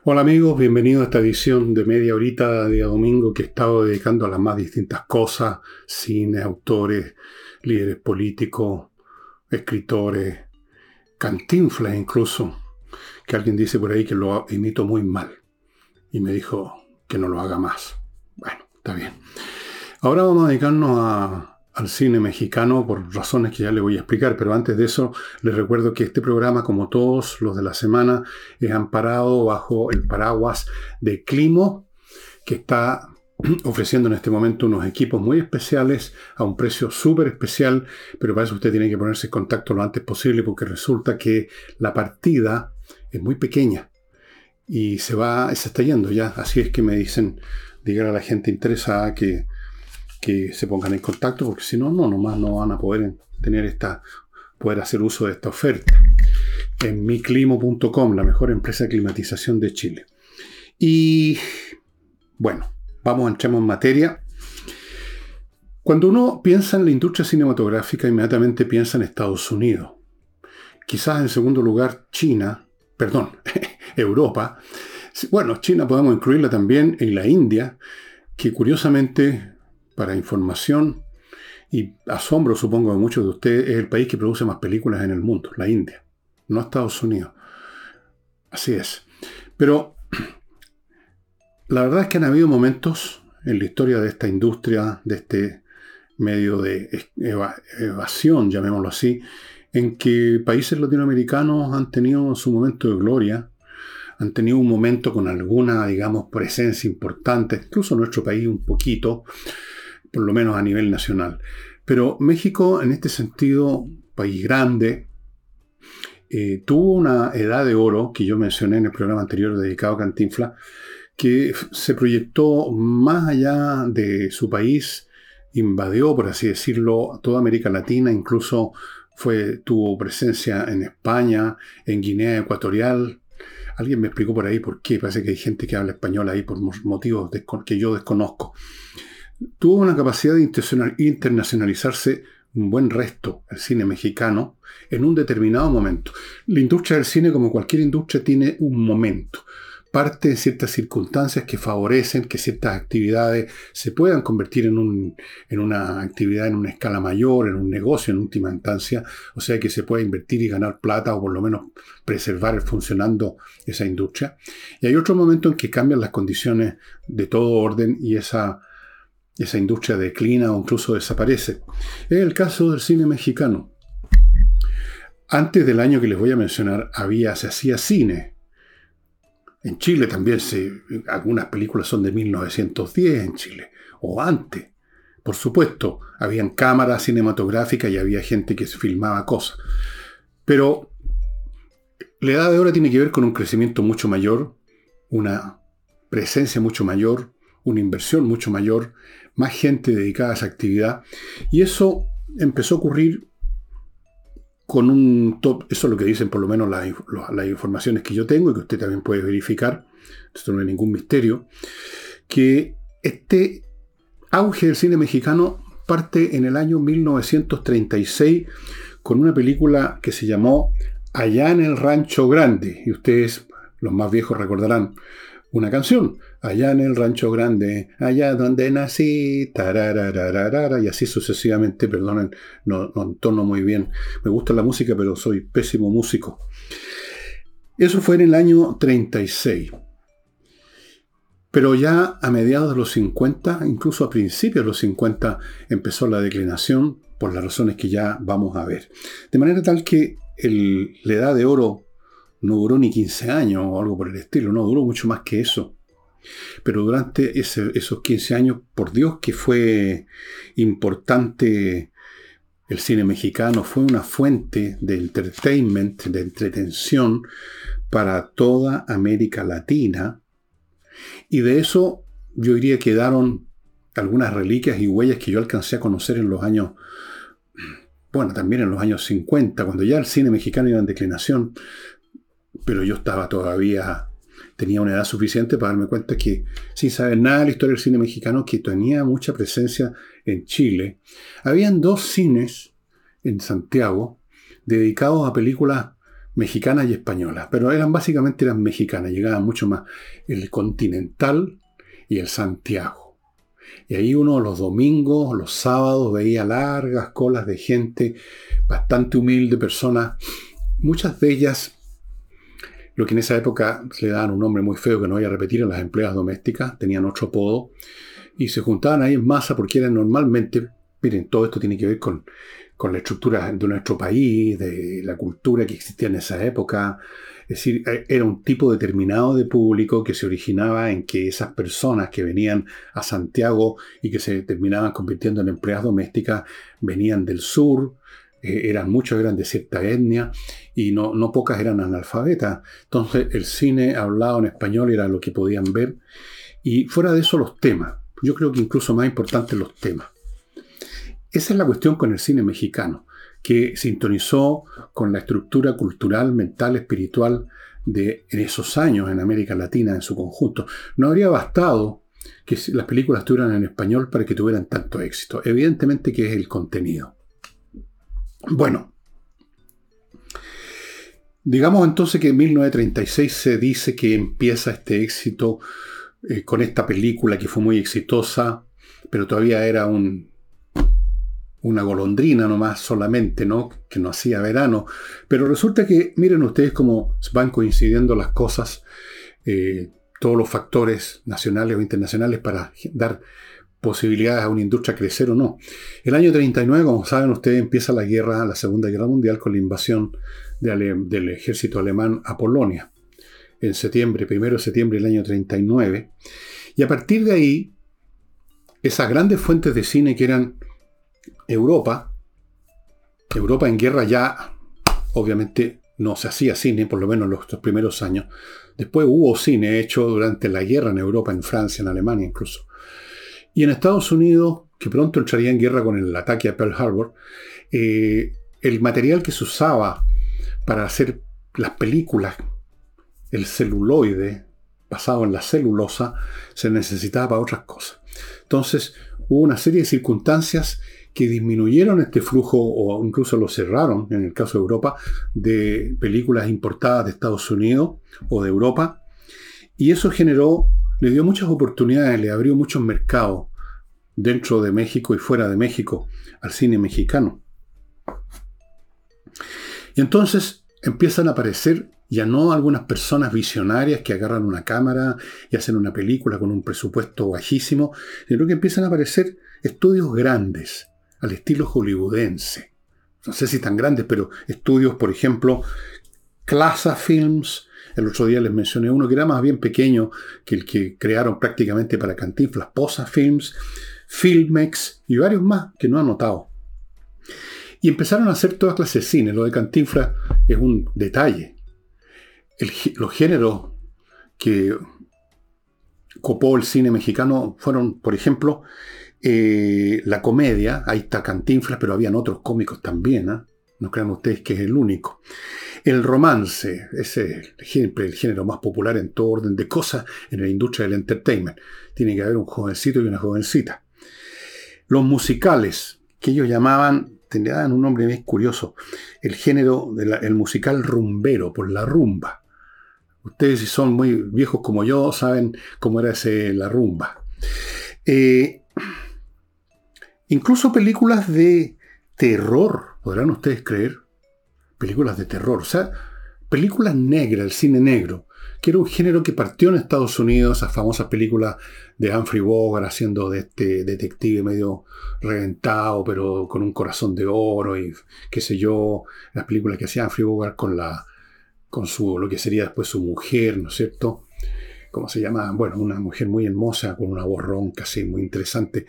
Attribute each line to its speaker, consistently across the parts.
Speaker 1: Hola amigos, bienvenidos a esta edición de media horita de día domingo que he estado dedicando a las más distintas cosas: cine, autores, líderes políticos, escritores, Cantinflas incluso, que alguien dice por ahí que lo imito muy mal y me dijo que no lo haga más. Bueno, está bien. Ahora vamos a dedicarnos al cine mexicano por razones que ya le voy a explicar, pero antes de eso les recuerdo que este programa, como todos los de la semana, es amparado bajo el paraguas de Climo, que está ofreciendo en este momento unos equipos muy especiales a un precio súper especial, pero para eso usted tiene que ponerse en contacto lo antes posible porque resulta que la partida es muy pequeña y se está yendo ya. Así es que me dicen, digan a la gente interesada que se pongan en contacto, porque si no, nomás no van a poder poder hacer uso de esta oferta. En miclimo.com, la mejor empresa de climatización de Chile. Y bueno, entremos en materia. Cuando uno piensa en la industria cinematográfica, inmediatamente piensa en Estados Unidos. Quizás en segundo lugar Europa. Bueno, China podemos incluirla también en la India, que curiosamente, para información y asombro, supongo, de muchos de ustedes, es el país que produce más películas en el mundo, la India, no Estados Unidos. Así es. Pero la verdad es que han habido momentos en la historia de esta industria, de este medio de evasión, llamémoslo así, en que países latinoamericanos han tenido su momento de gloria, han tenido un momento con alguna, digamos, presencia importante, incluso nuestro país un poquito, por lo menos a nivel nacional. Pero México, en este sentido, país grande, tuvo una edad de oro, que yo mencioné en el programa anterior dedicado a Cantinflas, que se proyectó más allá de su país, invadió, por así decirlo, toda América Latina, incluso tuvo presencia en España, en Guinea Ecuatorial. Alguien me explicó por ahí por qué, parece que hay gente que habla español ahí por motivos que yo desconozco. Tuvo una capacidad de internacionalizarse un buen resto, el cine mexicano, en un determinado momento. La industria del cine, como cualquier industria, tiene un momento. Parte de ciertas circunstancias que favorecen que ciertas actividades se puedan convertir en una actividad en una escala mayor, en un negocio en última instancia, o sea que se pueda invertir y ganar plata o por lo menos preservar funcionando esa industria. Y hay otro momento en que cambian las condiciones de todo orden y esa industria declina o incluso desaparece. Es el caso del cine mexicano. Antes del año que les voy a mencionar, se hacía cine. En Chile también algunas películas son de 1910 en Chile, o antes. Por supuesto, habían cámaras cinematográficas y había gente que filmaba cosas. Pero la edad de oro tiene que ver con un crecimiento mucho mayor, una presencia mucho mayor, una inversión mucho mayor, más gente dedicada a esa actividad. Y eso empezó a ocurrir con un top, eso es lo que dicen por lo menos las informaciones que yo tengo y que usted también puede verificar, esto no es ningún misterio, que este auge del cine mexicano parte en el año 1936 con una película que se llamó Allá en el Rancho Grande, y ustedes, los más viejos, recordarán una canción, allá en el Rancho Grande, allá donde nací, tararararara, y así sucesivamente. Perdonen, no entono muy bien. Me gusta la música, pero soy pésimo músico. Eso fue en el año 36. Pero ya a mediados de los 50, incluso a principios de los 50, empezó la declinación por las razones que ya vamos a ver. De manera tal que la edad de oro no duró ni 15 años o algo por el estilo, no, duró mucho más que eso. Pero durante esos 15 años, por Dios que fue importante el cine mexicano, fue una fuente de entertainment, de entretención para toda América Latina. Y de eso yo diría que quedaron algunas reliquias y huellas que yo alcancé a conocer en los años, también en los años 50, cuando ya el cine mexicano iba en declinación, pero yo tenía una edad suficiente para darme cuenta que, sin saber nada de la historia del cine mexicano, que tenía mucha presencia en Chile. Habían 2 cines en Santiago dedicados a películas mexicanas y españolas, pero básicamente eran mexicanas, llegaban mucho más el Continental y el Santiago. Y ahí uno los domingos, los sábados, veía largas colas de gente bastante humilde, personas, muchas de ellas, lo que en esa época le daban un nombre muy feo que no voy a repetir, a las empleadas domésticas, tenían otro apodo, y se juntaban ahí en masa porque eran normalmente, miren, todo esto tiene que ver con la estructura de nuestro país, de la cultura que existía en esa época. Es decir, era un tipo determinado de público que se originaba en que esas personas que venían a Santiago y que se terminaban convirtiendo en empleadas domésticas, venían del sur, muchos eran de cierta etnia y no pocas eran analfabetas. Entonces el cine hablado en español era lo que podían ver. Y fuera de eso los temas. Yo creo que incluso más importantes los temas. Esa es la cuestión con el cine mexicano, que sintonizó con la estructura cultural, mental, espiritual en esos años en América Latina en su conjunto. No habría bastado que las películas estuvieran en español para que tuvieran tanto éxito. Evidentemente que es el contenido. Bueno, digamos entonces que en 1936 se dice que empieza este éxito con esta película que fue muy exitosa, pero todavía era una golondrina nomás solamente, ¿no? Que no hacía verano. Pero resulta que, miren ustedes cómo van coincidiendo las cosas, todos los factores nacionales o internacionales para dar posibilidades a una industria crecer o no. El año 39, como saben ustedes, empieza la Segunda Guerra Mundial con la invasión del ejército alemán a Polonia. En septiembre, 1 de septiembre del año 39. Y a partir de ahí, esas grandes fuentes de cine que eran Europa en guerra ya, obviamente, no se hacía cine, por lo menos en los primeros años. Después hubo cine hecho durante la guerra en Europa, en Francia, en Alemania incluso. Y en Estados Unidos, que pronto entraría en guerra con el ataque a Pearl Harbor, el material que se usaba para hacer las películas, el celuloide, basado en la celulosa, se necesitaba para otras cosas. Entonces, hubo una serie de circunstancias que disminuyeron este flujo o incluso lo cerraron, en el caso de Europa, de películas importadas de Estados Unidos o de Europa. Y eso le dio muchas oportunidades, le abrió muchos mercados dentro de México y fuera de México al cine mexicano. Y entonces empiezan a aparecer ya no algunas personas visionarias que agarran una cámara y hacen una película con un presupuesto bajísimo, sino que empiezan a aparecer estudios grandes, al estilo hollywoodense. No sé si tan grandes, pero estudios, por ejemplo, Clasa Films. El otro día les mencioné uno que era más bien pequeño que el que crearon prácticamente para Cantinflas, Posa Films, Filmex y varios más que no han notado. Y empezaron a hacer toda clase de cine. Lo de Cantinflas es un detalle. Los géneros que copó el cine mexicano fueron, por ejemplo, la comedia. Ahí está Cantinflas, pero habían otros cómicos también, ¿eh? No crean ustedes que es el único. El romance, ese es siempre el género más popular en todo orden de cosas en la industria del entertainment. Tiene que haber un jovencito y una jovencita. Los musicales, que ellos tenían un nombre bien curioso, el género el musical rumbero, por la rumba. Ustedes, si son muy viejos como yo, saben cómo era la rumba. Incluso películas de terror, podrán ustedes creer, películas de terror, o sea, películas negras, el cine negro, que era un género que partió en Estados Unidos, esas famosas películas de Humphrey Bogart haciendo de este detective medio reventado, pero con un corazón de oro y qué sé yo, las películas que hacía Humphrey Bogart con lo que sería después su mujer, ¿no es cierto? ¿Cómo se llama? Bueno, una mujer muy hermosa, con una voz ronca, así, muy interesante.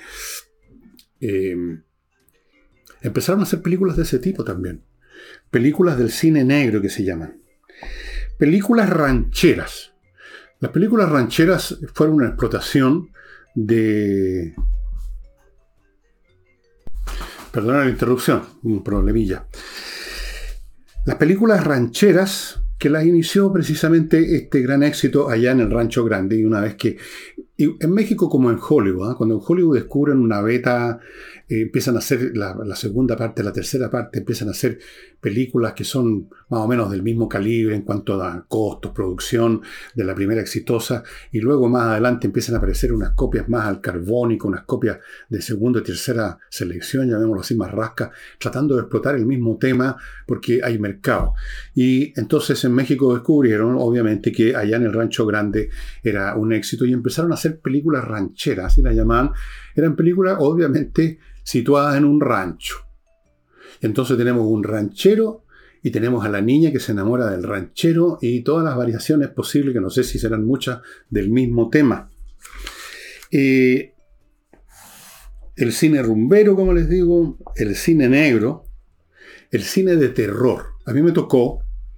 Speaker 1: Empezaron a hacer películas de ese tipo también. Películas del cine negro que se llaman. Películas rancheras. Las películas rancheras fueron una explotación de... Perdona la interrupción, un problemilla. Las películas rancheras que las inició precisamente este gran éxito allá en el Rancho Grande, y una vez que... Y en México como en Hollywood, ¿eh? Cuando en Hollywood descubren una beta empiezan a hacer la segunda parte, la tercera parte, empiezan a hacer películas que son más o menos del mismo calibre en cuanto a costos, producción de la primera exitosa, y luego más adelante empiezan a aparecer unas copias más al carbónico, unas copias de segunda y tercera selección, llamémoslo así, más rasca, tratando de explotar el mismo tema porque hay mercado. Y entonces en México descubrieron, obviamente, que allá en el Rancho Grande era un éxito y empezaron a hacer películas rancheras, así las llamaban. Eran películas, obviamente, situadas en un rancho. Y entonces tenemos un ranchero y tenemos a la niña que se enamora del ranchero y todas las variaciones posibles, que no sé si serán muchas, del mismo tema. El cine rumbero, como les digo, el cine negro, el cine de terror. A mí me tocó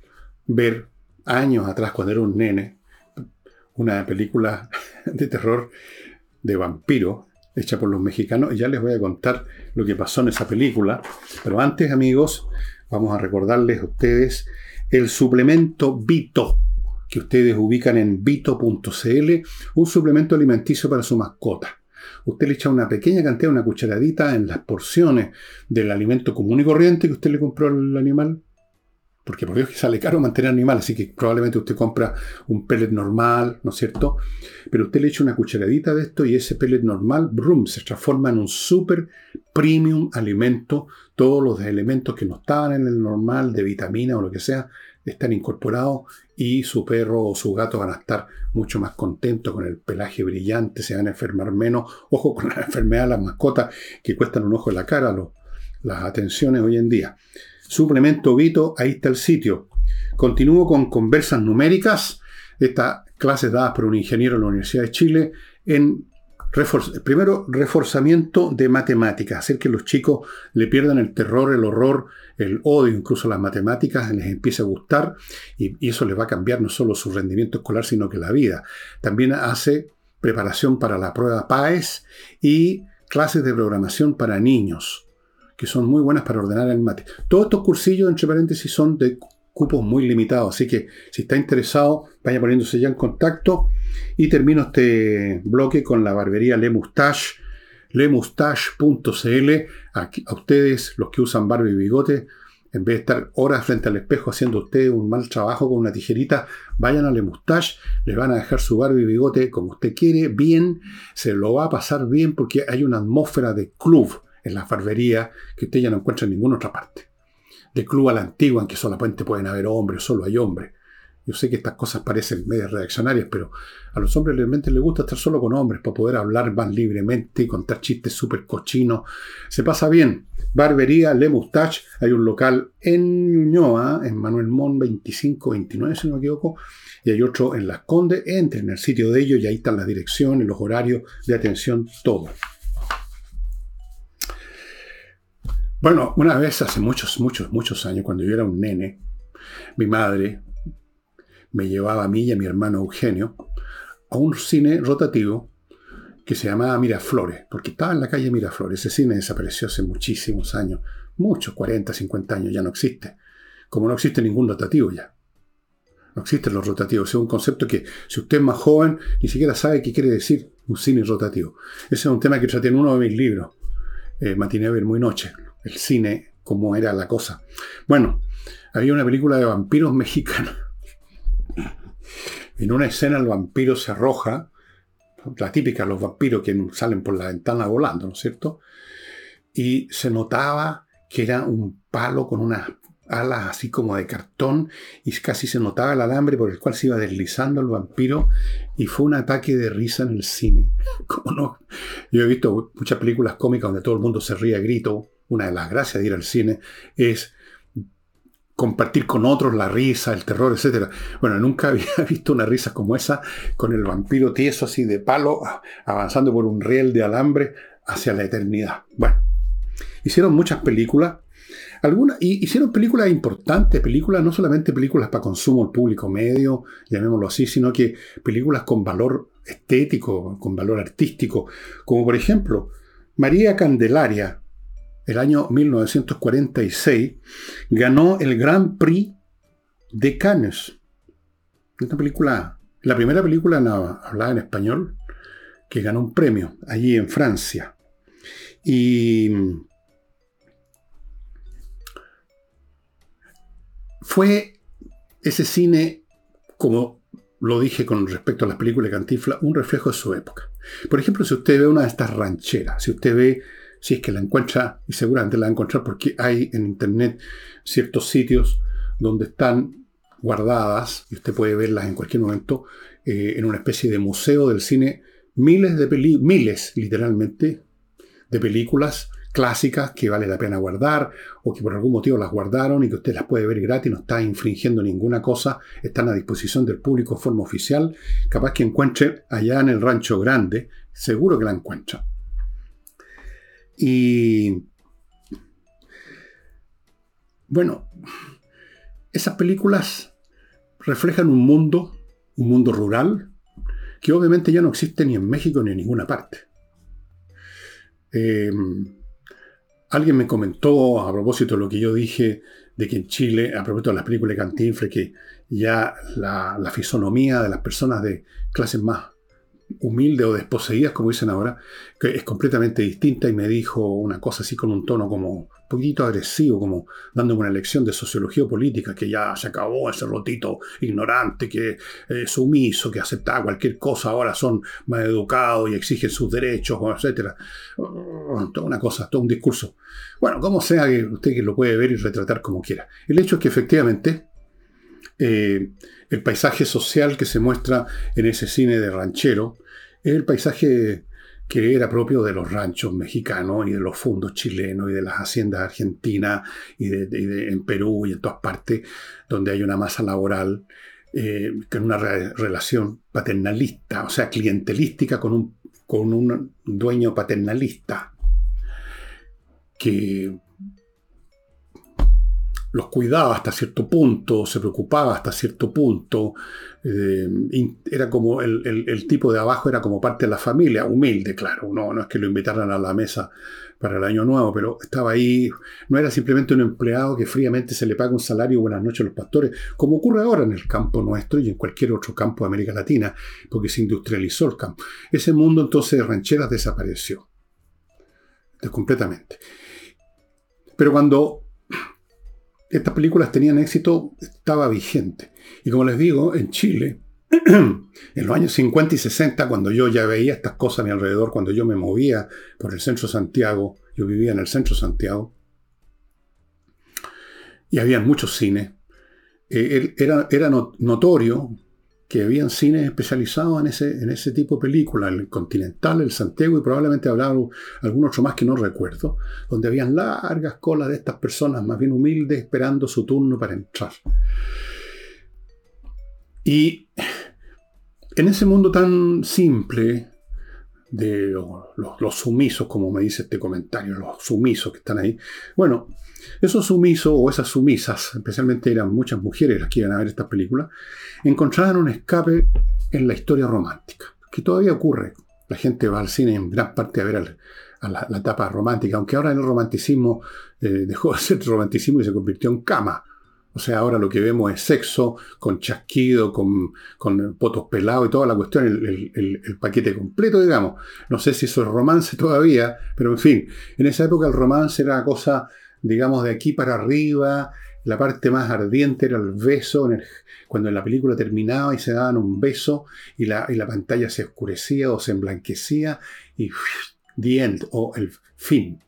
Speaker 1: ver años atrás, cuando era un nene, una película de terror de vampiro hecha por los mexicanos, y ya les voy a contar lo que pasó en esa película. Pero antes, amigos, vamos a recordarles a ustedes el suplemento Vito, que ustedes ubican en vito.cl, un suplemento alimenticio para su mascota. Usted le echa una pequeña cantidad, una cucharadita en las porciones del alimento común y corriente que usted le compró al animal, porque por Dios que sale caro mantener animal, así que probablemente usted compra un pellet normal, ¿no es cierto? Pero usted le echa una cucharadita de esto y ese pellet normal, brum, se transforma en un super premium alimento. Todos los elementos que no estaban en el normal, de vitamina o lo que sea, están incorporados y su perro o su gato van a estar mucho más contentos, con el pelaje brillante, se van a enfermar menos. Ojo con las enfermedades de las mascotas que cuestan un ojo en la cara, las atenciones hoy en día. Suplemento Vito, ahí está el sitio. Continúo con conversas numéricas. Estas clases dadas por un ingeniero en la Universidad de Chile en primero, reforzamiento de matemáticas, hacer que los chicos le pierdan el terror, el horror, el odio, incluso las matemáticas, les empiece a gustar, y eso les va a cambiar no solo su rendimiento escolar, sino que la vida. También hace preparación para la prueba PAES y clases de programación para niños, que son muy buenas para ordenar el mate. Todos estos cursillos, entre paréntesis, son de cupos muy limitados, así que si está interesado, vaya poniéndose ya en contacto. Y termino este bloque con la barbería Le Moustache, lemoustache.cl. A ustedes, los que usan barba y bigote, en vez de estar horas frente al espejo haciendo ustedes un mal trabajo con una tijerita, vayan a Le Moustache, les van a dejar su barba y bigote como usted quiere, bien, se lo va a pasar bien, porque hay una atmósfera de club en la barbería que usted ya no encuentra en ninguna otra parte. De club a la antigua, en que solamente pueden haber hombres, solo hay hombres. Yo sé que estas cosas parecen medias reaccionarias, pero a los hombres realmente les gusta estar solo con hombres para poder hablar más libremente y contar chistes súper cochinos. Se pasa bien. Barbería Le Moustache. Hay un local en Ñuñoa, en Manuel Montt 2529, si no me equivoco, y hay otro en Las Condes. Entren en el sitio de ellos y ahí están las direcciones, los horarios de atención, todo. Bueno, una vez hace muchos años, cuando yo era un nene, mi madre me llevaba a mí y a mi hermano Eugenio a un cine rotativo que se llamaba Miraflores, porque estaba en la calle Miraflores. Ese cine desapareció hace muchísimos años, muchos, 40, 50 años, ya no existe. Como no existe ningún rotativo ya. No existen los rotativos. Es un concepto que, si usted es más joven, ni siquiera sabe qué quiere decir un cine rotativo. Ese es un tema que traté en uno de mis libros, Matiné, Ver, Muy Noche. El cine, cómo era la cosa. Bueno, había una película de vampiros mexicana. En una escena el vampiro se arroja, la típica, los vampiros que salen por la ventana volando, ¿no es cierto? Y se notaba que era un palo con unas alas así como de cartón, y casi se notaba el alambre por el cual se iba deslizando el vampiro, y fue un ataque de risa en el cine. ¿Cómo no? Yo he visto muchas películas cómicas donde todo el mundo se ríe a grito. Una de las gracias de ir al cine es compartir con otros la risa, el terror, etc. Bueno, nunca había visto una risa como esa, con el vampiro tieso así de palo, avanzando por un riel de alambre hacia la eternidad. Bueno, hicieron muchas películas, hicieron películas importantes, películas, no solamente películas para consumo al público medio, llamémoslo así, sino que películas con valor estético, con valor artístico, como por ejemplo María Candelaria. El año 1946 ganó el Grand Prix de Cannes. Esta película, la primera película hablada en español que ganó un premio allí en Francia. Y fue ese cine, como lo dije con respecto a las películas de Cantinflas, un reflejo de su época. Por ejemplo, si usted ve una de estas rancheras, si usted ve, si es que la encuentra, y seguramente la va a encontrar porque hay en internet ciertos sitios donde están guardadas, y usted puede verlas en cualquier momento, en una especie de museo del cine, miles literalmente, de películas clásicas que vale la pena guardar o que por algún motivo las guardaron y que usted las puede ver gratis, no está infringiendo ninguna cosa, están a disposición del público de forma oficial. Capaz que encuentre allá en el Rancho Grande, seguro que la encuentra. Y bueno, esas películas reflejan un mundo rural, que obviamente ya no existe ni en México ni en ninguna parte. Alguien me comentó a propósito de lo que yo dije, de que en Chile, a propósito de las películas de Cantinflas, que ya la fisonomía de las personas de clases más humildes o desposeídas, como dicen ahora, que es completamente distinta, y me dijo una cosa así con un tono como un poquito agresivo, como dándome una lección de sociología política, que ya se acabó ese rotito ignorante, que sumiso, que aceptaba cualquier cosa, ahora son más educados y exigen sus derechos, etc. Toda una cosa, todo un discurso. Bueno, como sea, que usted que lo puede ver y retratar como quiera. El hecho es que efectivamente el paisaje social que se muestra en ese cine de ranchero es el paisaje que era propio de los ranchos mexicanos y de los fundos chilenos y de las haciendas argentinas y en Perú y en todas partes donde hay una masa laboral con una relación paternalista, o sea, clientelística con un dueño paternalista que los cuidaba hasta cierto punto, se preocupaba hasta cierto punto. Era como el tipo de abajo era como parte de la familia, humilde, claro. No es que lo invitaran a la mesa para el año nuevo, pero estaba ahí. No era simplemente un empleado que fríamente se le paga un salario, buenas noches a los pastores, como ocurre ahora en el campo nuestro y en cualquier otro campo de América Latina, porque se industrializó el campo. Ese mundo entonces de rancheras desapareció completamente. Pero cuando estas películas tenían éxito, estaba vigente. Y como les digo, en Chile, en los años 50 y 60, cuando yo ya veía estas cosas a mi alrededor, cuando yo me movía por el centro de Santiago, yo vivía en el centro de Santiago, y había muchos cines, era notorio que habían cines especializados en ese tipo de películas, el Continental, el Santiago, y probablemente habrá algún otro más que no recuerdo, donde habían largas colas de estas personas más bien humildes esperando su turno para entrar. Y en ese mundo tan simple de los sumisos, como me dice este comentario, los sumisos que están ahí, bueno, esos sumisos o esas sumisas, especialmente eran muchas mujeres las que iban a ver estas películas, encontraban un escape en la historia romántica, que todavía ocurre. La gente va al cine en gran parte a ver la etapa romántica, aunque ahora el romanticismo dejó de ser romanticismo y se convirtió en cama. O sea, ahora lo que vemos es sexo, con chasquido, con potos pelados y toda la cuestión, el paquete completo, digamos. No sé si eso es romance todavía, pero en fin, en esa época el romance era cosa, digamos, de aquí para arriba. La parte más ardiente era el beso, cuando en la película terminaba y se daban un beso y la pantalla se oscurecía o se emblanquecía y the end, o el fin.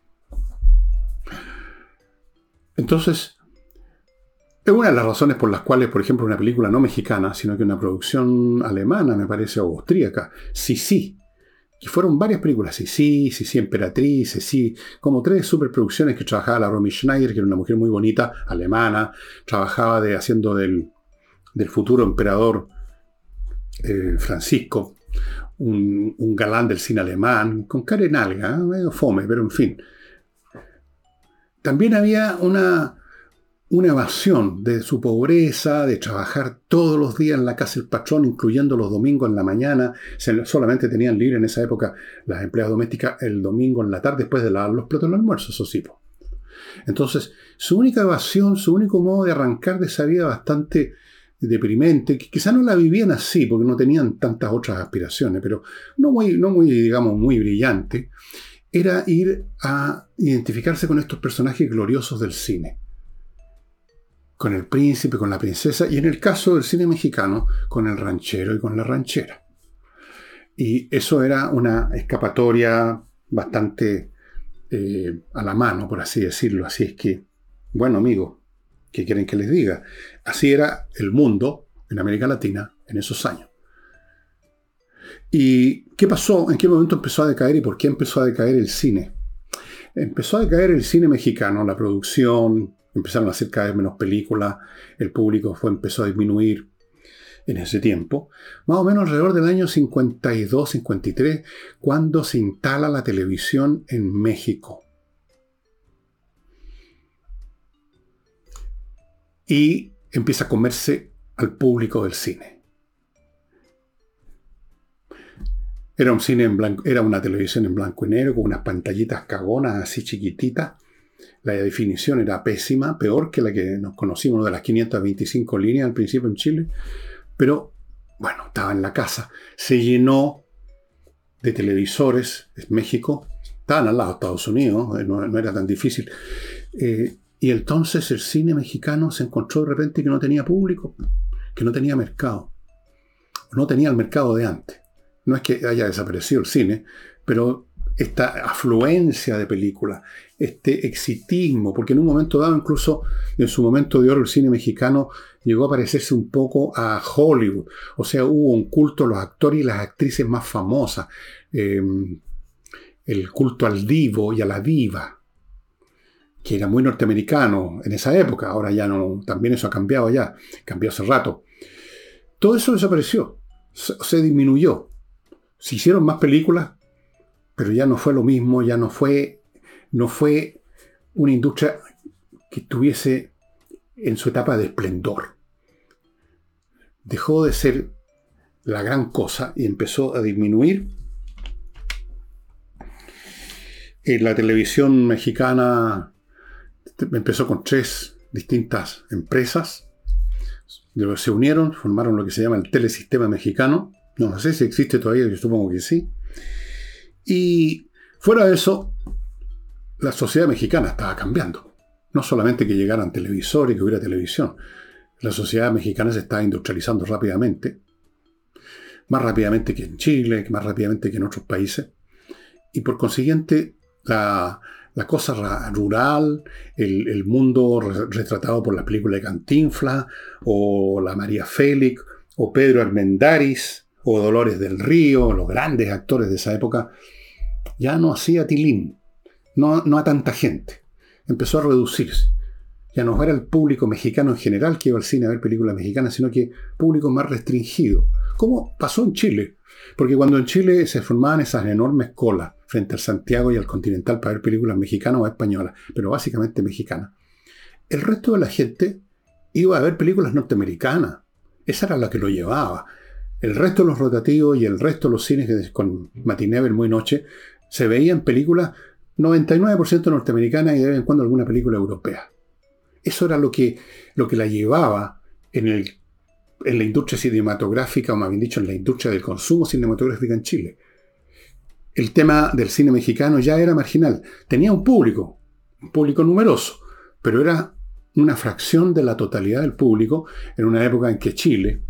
Speaker 1: Entonces, es una de las razones por las cuales, por ejemplo, una película no mexicana, sino que una producción alemana, me parece, o austríaca, Sisi, que fueron varias películas, Sisi Emperatriz, Sisi, como 3 superproducciones que trabajaba la Romy Schneider, que era una mujer muy bonita, alemana, trabajaba haciendo del futuro emperador Francisco, un galán del cine alemán, con cara en alga, medio fome, pero en fin. También había una evasión de su pobreza, de trabajar todos los días en la casa del patrón, incluyendo los domingos en la mañana. Solamente tenían libre en esa época las empleadas domésticas el domingo en la tarde, después de lavar los platos del almuerzo, eso sí. Entonces, su única evasión, su único modo de arrancar de esa vida bastante deprimente, que quizá no la vivían así, porque no tenían tantas otras aspiraciones, pero no muy, digamos, muy brillante, era ir a identificarse con estos personajes gloriosos del cine. Con el príncipe, con la princesa, y en el caso del cine mexicano, con el ranchero y con la ranchera. Y eso era una escapatoria bastante a la mano, por así decirlo. Así es que, bueno, amigos, ¿qué quieren que les diga? Así era el mundo en América Latina en esos años. ¿Y qué pasó? ¿En qué momento empezó a decaer y por qué empezó a decaer el cine? Empezó a decaer el cine mexicano, la producción, empezaron a hacer cada vez menos películas, el público empezó a disminuir en ese tiempo, más o menos alrededor del año 52, 53, cuando se instala la televisión en México. Y empieza a comerse al público del cine. Era un cine en blanco, era una televisión en blanco y negro con unas pantallitas cagonas así chiquititas. La definición era pésima, peor que la que nos conocimos de las 525 líneas al principio en Chile. Pero, bueno, estaba en la casa. Se llenó de televisores en México. Estaban al lado de Estados Unidos, no era tan difícil. Y entonces el cine mexicano se encontró de repente que no tenía público, que no tenía mercado. No tenía el mercado de antes. No es que haya desaparecido el cine, pero esta afluencia de películas, este exitismo, porque en un momento dado, incluso en su momento de oro, el cine mexicano llegó a parecerse un poco a Hollywood. O sea, hubo un culto a los actores y las actrices más famosas. El culto al divo y a la diva, que era muy norteamericano en esa época. Ahora ya no, también eso ha cambiado ya, cambió hace rato. Todo eso desapareció, se disminuyó. Se hicieron más películas, pero ya no fue lo mismo, ya no fue una industria que estuviese en su etapa de esplendor. Dejó de ser la gran cosa y empezó a disminuir. La televisión mexicana empezó con 3 distintas empresas. Se unieron, formaron lo que se llama el Telesistema Mexicano. No sé si existe todavía, yo supongo que sí. Y fuera de eso, la sociedad mexicana estaba cambiando. No solamente que llegaran televisores, que hubiera televisión. La sociedad mexicana se estaba industrializando rápidamente. Más rápidamente que en Chile, más rápidamente que en otros países. Y por consiguiente, la cosa rural, el mundo retratado por la película de Cantinflas, o la María Félix, o Pedro Armendáriz, o Dolores del Río, los grandes actores de esa época, ya no hacía tilín, no a tanta gente. Empezó a reducirse. Ya no era el público mexicano en general que iba al cine a ver películas mexicanas, sino que público más restringido. Como pasó en Chile. Porque cuando en Chile se formaban esas enormes colas frente al Santiago y al Continental para ver películas mexicanas o españolas, pero básicamente mexicanas, el resto de la gente iba a ver películas norteamericanas. Esa era la que lo llevaba. El resto de los rotativos y el resto de los cines con matiné, muy noche, se veían películas 99% norteamericanas y de vez en cuando alguna película europea. Eso era lo que la llevaba en la industria cinematográfica, o más bien dicho, en la industria del consumo cinematográfico en Chile. El tema del cine mexicano ya era marginal. Tenía un público numeroso, pero era una fracción de la totalidad del público en una época en que Chile,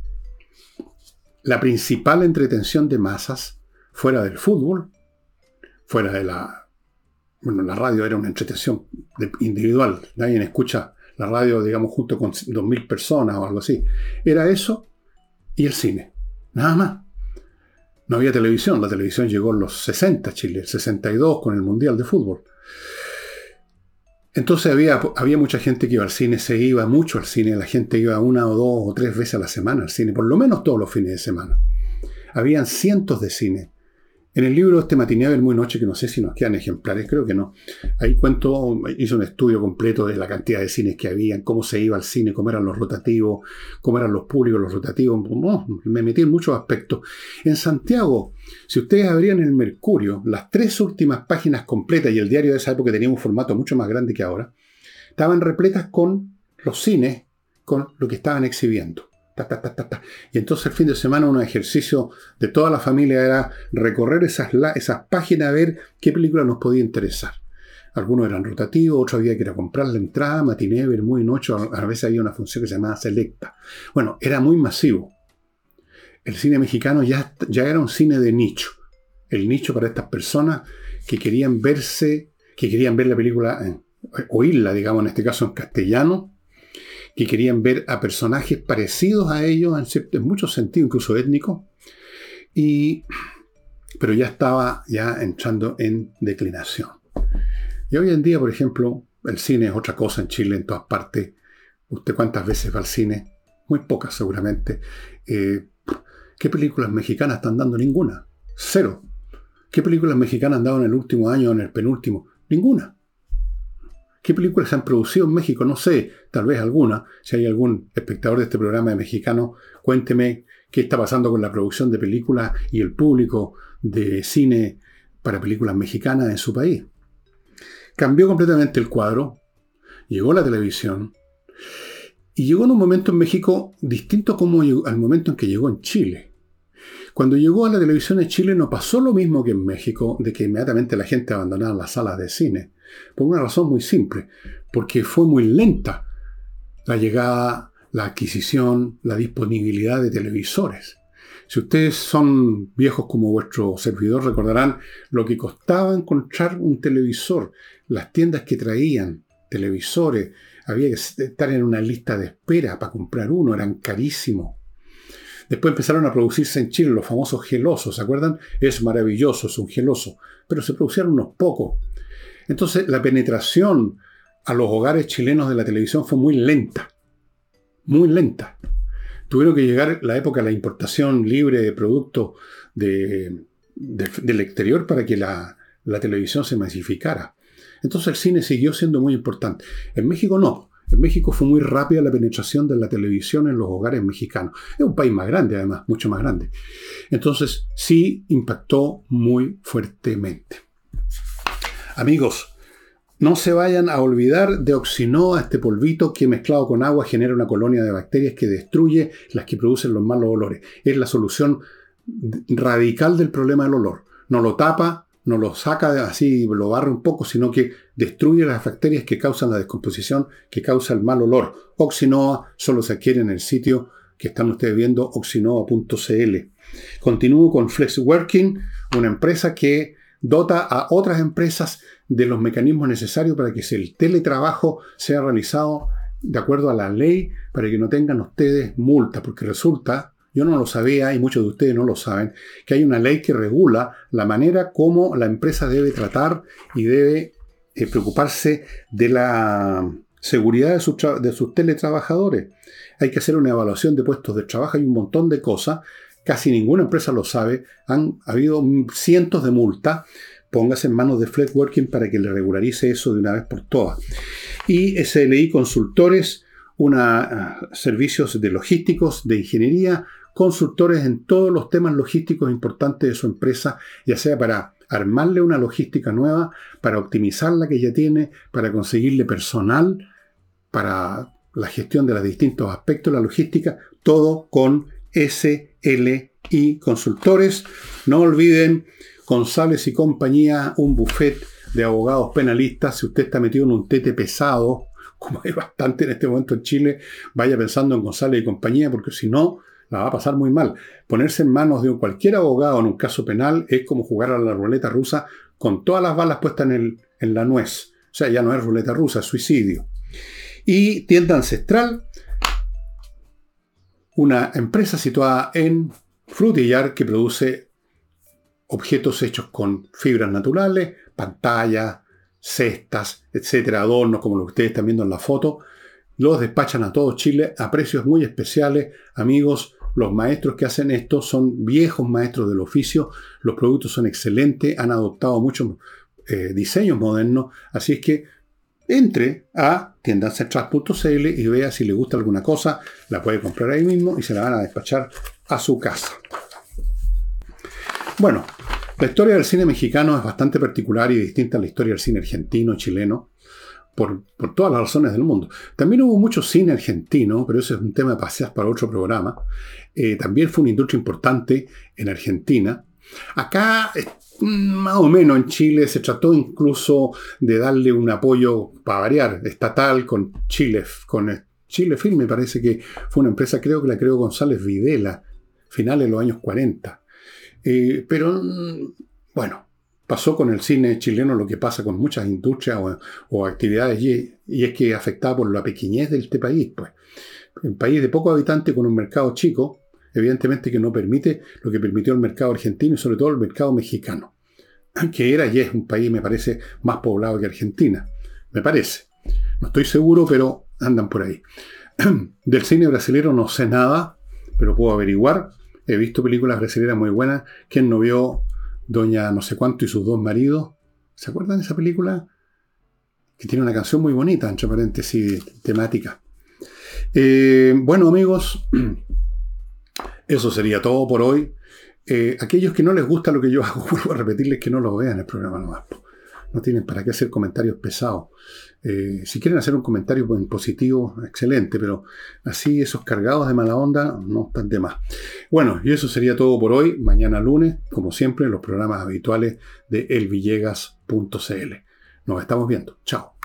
Speaker 1: la principal entretención de masas, fuera del fútbol, fuera de la radio era una entretención individual. Nadie escucha la radio, digamos, junto con 2.000 personas o algo así. Era eso y el cine. Nada más. No había televisión. La televisión llegó en los 60, Chile, el 62 con el Mundial de Fútbol. Entonces había mucha gente que iba al cine, se iba mucho al cine. La gente iba 1 o 2 o 3 veces a la semana al cine, por lo menos todos los fines de semana. Habían cientos de cines. En el libro Matiné muy noche, que no sé si nos quedan ejemplares, creo que no. Ahí hice un estudio completo de la cantidad de cines que había, cómo se iba al cine, cómo eran los rotativos, cómo eran los públicos, los rotativos. Me metí en muchos aspectos. En Santiago, si ustedes abrían el Mercurio, las 3 últimas páginas completas, y el diario de esa época tenía un formato mucho más grande que ahora, estaban repletas con los cines, con lo que estaban exhibiendo. Y entonces el fin de semana un ejercicio de toda la familia era recorrer esas páginas a ver qué película nos podía interesar. Algunos eran rotativos, otros había que ir a comprar la entrada, matiné, ver muy noche, a veces había una función que se llamaba Selecta. Bueno, era muy masivo. El cine mexicano ya era un cine de nicho. El nicho para estas personas que querían ver la película, oírla, digamos, en este caso en castellano, que querían ver a personajes parecidos a ellos en muchos sentidos, incluso étnicos, pero ya estaba entrando en declinación. Y hoy en día, por ejemplo, el cine es otra cosa en Chile, en todas partes. ¿Usted cuántas veces va al cine? Muy pocas, seguramente. ¿Qué películas mexicanas están dando? Ninguna. Cero. ¿Qué películas mexicanas han dado en el último año o en el penúltimo? Ninguna. ¿Qué películas se han producido en México? No sé, tal vez alguna. Si hay algún espectador de este programa de mexicano, cuénteme qué está pasando con la producción de películas y el público de cine para películas mexicanas en su país. Cambió completamente el cuadro, llegó la televisión, y llegó en un momento en México distinto como al momento en que llegó en Chile. Cuando llegó a la televisión en Chile no pasó lo mismo que en México, de que inmediatamente la gente abandonaba las salas de cine. Por una razón muy simple, porque fue muy lenta la llegada, la adquisición, la disponibilidad de televisores. Si ustedes son viejos como vuestro servidor, recordarán lo que costaba encontrar un televisor, las tiendas que traían televisores, había que estar en una lista de espera para comprar uno, eran carísimos. Después empezaron a producirse en Chile los famosos gelosos, ¿se acuerdan? Es maravilloso, es un geloso, pero se producieron unos pocos. Entonces la penetración a los hogares chilenos de la televisión fue muy lenta, muy lenta. Tuvieron que llegar la época de la importación libre de productos del exterior para que la televisión se masificara. Entonces el cine siguió siendo muy importante. En México no. En México fue muy rápida la penetración de la televisión en los hogares mexicanos. Es un país más grande, además, mucho más grande. Entonces sí impactó muy fuertemente. Amigos, no se vayan a olvidar de Oxinoa, este polvito que mezclado con agua genera una colonia de bacterias que destruye las que producen los malos olores. Es la solución radical del problema del olor. No lo tapa, no lo saca así, lo barre un poco, sino que destruye las bacterias que causan la descomposición, que causa el mal olor. Oxinoa solo se adquiere en el sitio que están ustedes viendo, oxinoa.cl. Continúo con Flexworking, una empresa que dota a otras empresas de los mecanismos necesarios para que el teletrabajo sea realizado de acuerdo a la ley, para que no tengan ustedes multa, porque resulta, yo no lo sabía y muchos de ustedes no lo saben, que hay una ley que regula la manera como la empresa debe tratar y debe preocuparse de la seguridad de sus teletrabajadores. Hay que hacer una evaluación de puestos de trabajo, hay un montón de cosas, casi ninguna empresa lo sabe, han habido cientos de multas. Póngase en manos de Flexworking para que le regularice eso de una vez por todas. Y SLI Consultores, servicios de logísticos, de ingeniería, consultores en todos los temas logísticos importantes de su empresa, ya sea para armarle una logística nueva, para optimizar la que ya tiene, para conseguirle personal, para la gestión de los distintos aspectos de la logística, todo con SLI Consultores. No olviden González y compañía, un buffet de abogados penalistas. Si usted está metido en un tete pesado, como hay bastante en este momento en Chile, vaya pensando en González y compañía, porque si no, la va a pasar muy mal. Ponerse en manos de cualquier abogado en un caso penal es como jugar a la ruleta rusa con todas las balas puestas en la nuez. O sea, ya no es ruleta rusa, es suicidio. Y Tienda Ancestral, una empresa situada en Frutillar que produce objetos hechos con fibras naturales, pantallas, cestas, etcétera, adornos como lo que ustedes están viendo en la foto. Los despachan a todo Chile a precios muy especiales. Amigos, los maestros que hacen esto son viejos maestros del oficio. Los productos son excelentes, han adoptado muchos diseños modernos. Así es que entre a tiendancentral.cl y vea si le gusta alguna cosa. La puede comprar ahí mismo y se la van a despachar a su casa. Bueno, la historia del cine mexicano es bastante particular y distinta a la historia del cine argentino, chileno, por todas las razones del mundo. También hubo mucho cine argentino, pero eso es un tema de pasear para otro programa. También fue una industria importante en Argentina. Acá, más o menos en Chile, se trató incluso de darle un apoyo, para variar, estatal con Chile Film, me parece que fue una empresa, creo que la creó González Videla, finales de los años 40. Pero, bueno, pasó con el cine chileno lo que pasa con muchas industrias o actividades, y es que afectaba por la pequeñez de este país. Pues. Un país de pocos habitantes con un mercado chico, evidentemente que no permite lo que permitió el mercado argentino y sobre todo el mercado mexicano, que era y es un país, me parece, más poblado que Argentina. Me parece. No estoy seguro, pero andan por ahí. Del cine brasileño no sé nada, pero puedo averiguar. He visto películas brasileñas muy buenas. ¿Quién no vio Doña no sé cuánto y sus dos maridos? ¿Se acuerdan de esa película? Que tiene una canción muy bonita, entre paréntesis, temática. Bueno, amigos, eso sería todo por hoy. Aquellos que no les gusta lo que yo hago, vuelvo a repetirles que no lo vean el programa nomás. No tienen para qué hacer comentarios pesados. Si quieren hacer un comentario positivo, excelente, pero así esos cargados de mala onda no están de más. Bueno, y eso sería todo por hoy. Mañana lunes, como siempre, los programas habituales de elvillegas.cl. Nos estamos viendo. Chao.